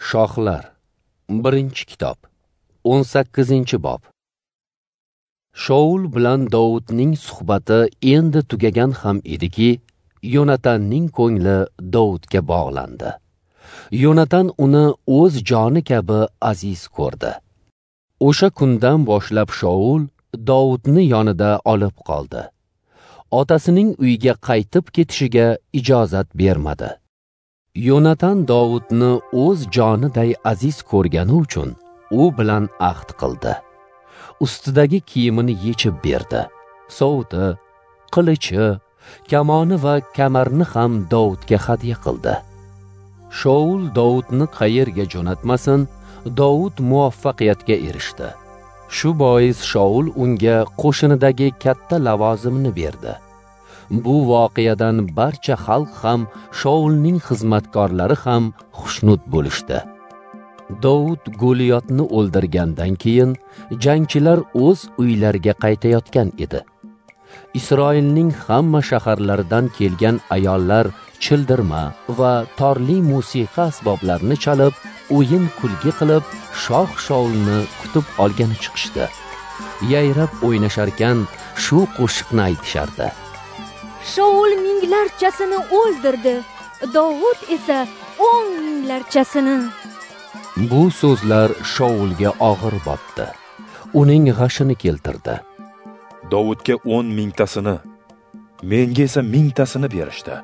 Shohlar 1-kitob 18-bob. Shaul bilan Davudning suhbati endi tugagan ham ediki, Yonatanning ko'ngli Davudga bog'landi. Yonatan uni o'z joni kabi aziz ko'rdi. O'sha kundan boshlab Shaul Davudni yonida olib qoldi. Otasining uyiga qaytib ketishiga ijozat bermadi. Yonatan Davudni o'z joniday aziz ko'rgani uchun u bilan ahd qildi. Ustidagi kiyimini yechib berdi. Sovti, qilichi, kamoni va kamarni ham Davudga hadya qildi. Shaul Davudni qayerga jo'natmasin, Davud muvaffaqiyatga erishdi. Shu bois Shaul unga qo'shinidagi katta lavozimni berdi. Bu voqeadan barcha xalq ham, Shaulning xizmatkorlari ham xushnud bo'lishdi. Davud Goliyotni o'ldirgandan keyin jangchilar o'z uylariga qaytayotgan edi. Isroilning hamma shaharlaridan kelgan ayollar childirma va torli musiqa asboblarini chalib, o'yin-kulgi qilib, shoh Shaulni kutib olgani chiqishdi. Yayrab o'ynasharkan shu qo'shiqni aytishardi. Shaul minglarchasini o'ldirdi, Davud esa 10 minglarchasini. Bu so'zlar Shaulga og'ir botdi. Uning g'ashini keltirdi. Davudga 10 mingtasini, menga esa 1000tasini berishdi.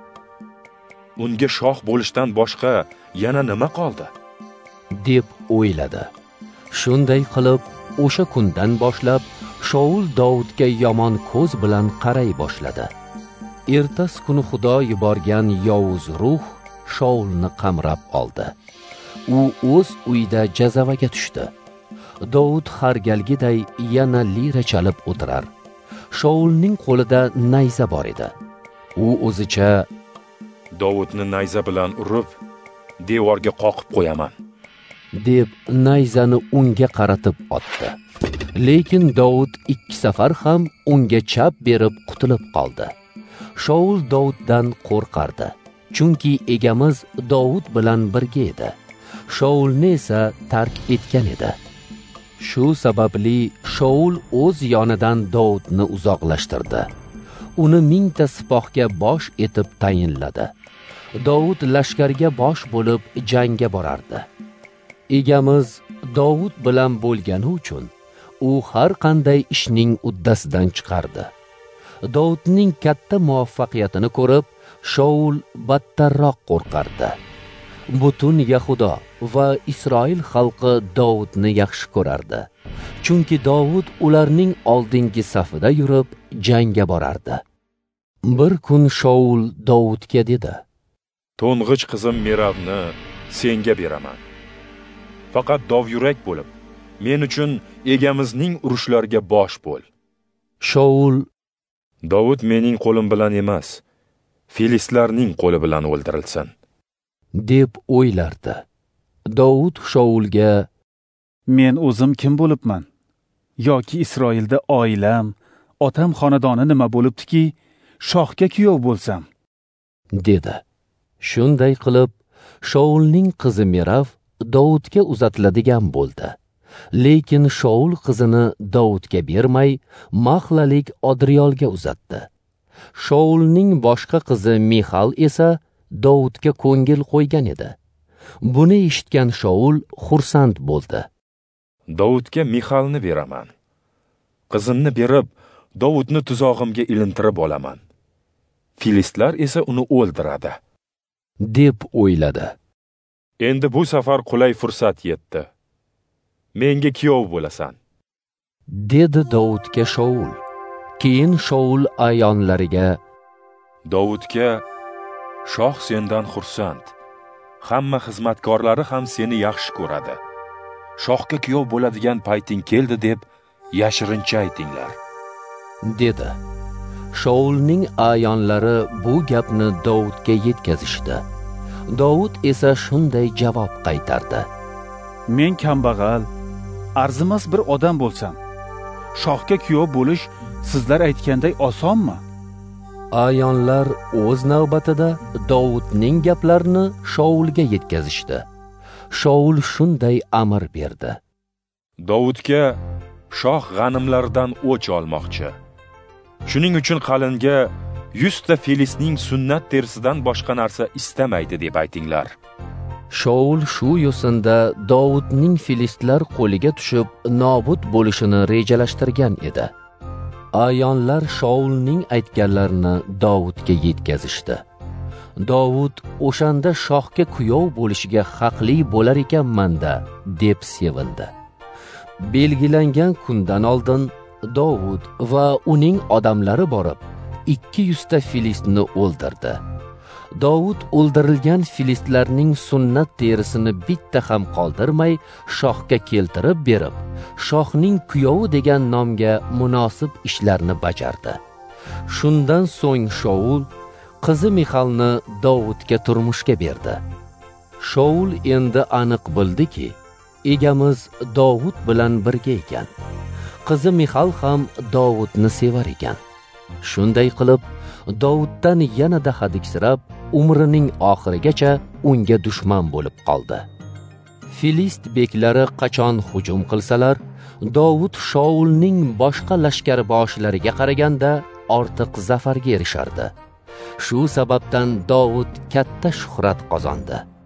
Unga shoh bo'lishdan boshqa yana nima qoldi? deb o'yladi. Shunday qilib, o'sha kundan boshlab Shaul Davudga yomon ko'z bilan qaray boshladi. Ertasi kuni Xudo yuborgan yovuz ruh Shaulni qamrab oldi. U o'z uyida jazavaga tushdi. Davud har galgiday yana lira chalib o'tirar. Shaulning qo'lida nayza bor edi. U o'zicha Davudni nayza bilan urib, devorga qoqib qo'yaman deb nayzani unga qaratib otdi. Lekin Davud 2 safar ham unga chap berib qutulib qoldi. Shaul Davuddan qo'rqardi, chunki egamiz Davud bilan birga edi. Shaulni esa tark etgan edi. Shu sababli Shaul o'z yonidan Davudni uzoqlashtirdi. Uni 1000ta sipohga bosh etib tayinladi. Davud lashkarga bosh bo'lib jangga borardi. Egamiz Davud bilan bo'lgani uchun u har qanday ishning uddasidan chiqardi. Davudning katta muvaffaqiyatini ko'rib, Shaul battarroq qo'rqardi. Butun Yahudo va Isroil xalqi Davudni yaxshi ko'rardi, chunki Davud ularning oldingi safida yurib jangga borardi. Bir kun Shaul Davudga dedi: To'ng'ich qizim Meravni senga beraman. Faqat dovyurak bo'lib, men uchun egamizning urushlariga bosh bo'l. Shaul: Davud mening qo'lim bilan emas, filistlarning qo'li bilan o'ldirilsin deb o'ylardi. Davud Shaulga: Men o'zim kim bo'libman? Yoki Isroilda oilam, otam xonadoni nima bo'libdiki, shohga kuyov bo'lsam? dedi. Shunday qilib, Shaulning qizi Merav Davudga uzatiladigan bo'ldi. Lekin Shaul qizini Davudga bermay, Maxlalik Adriyolga uzatdi. Shaulning boshqa qizi Mixal esa Davudga ko'ngil qo'ygan edi. Buni eshitgan Shaul xursand bo'ldi. Davudga Mixalni beraman. Qizimni berib, Davudni tuzog'imga ilintirib olaman. Filistlar esa uni o'ldiradi deb o'yladi. Endi bu safar qulay fursat yetdi. Menga kuyov bo'lasan, dedi Davudga Shaul. Keyin Shaul ayonlariga: Davudga shoh sendan xursand. Hamma xizmatkorlari ham seni yaxshi ko'radi. Shohga kuyov bo'ladigan payting keldi deb yashirincha aytinglar, dedi. Shaulning ayonlari bu gapni Davudga yetkazishdi. Davud esa shunday javob qaytardi: Men kambag'al, arzimas bir odam bo'lsam, shohga kuyov bo'lish sizlar aytganday osonmi? Ayonlar o'z navbatida Davudning gaplarini Shaulga yetkazishdi. Shaul shunday amr berdi: Dovudga shoh g'animlardan o'ch olmoqchi. Shuning uchun qalinga 100 ta filistning sunnat terisidan boshqa narsa istamaydi deb aytinglar. Shaul shu yo'sinda Dovudning filistlar qo'liga tushib nobud bo'lishini rejalashtirgan edi. Ayonlar Shaulning aytganlarini Dovudga yetkazishdi. Dovud o'shanda shohga kuyov bo'lishiga haqli bo'lar ekanman-da deb sevindi. Belgilangan kundan oldin Dovud va uning odamlari borib 200 ta filistni o'ldirdi. Dovud o'ldirilgan filistlarning sunnat terisini bitta ham qoldirmay shohga keltirib berib, shohning kuyovi degan nomga munosib ishlarni bajardi. Shundan so'ng Shaul qizi Mixalni Dovudga turmushga berdi. Shaul endi aniq bildiki, egamiz Dovud bilan birga ekan. Qizi Mixal ham Dovudni sevar ekan. Shunday qilib, Dovuddan yanada hadiksirab, umrining oxirigacha unga dushman bo'lib qoldi. Filist beklari qachon hujum qilsalar, Dovud Shaulning boshqa lashkarboshlariga qaraganda ortiq zafarga erishardi. Shu sababdan Dovud katta shuhrat qozondi.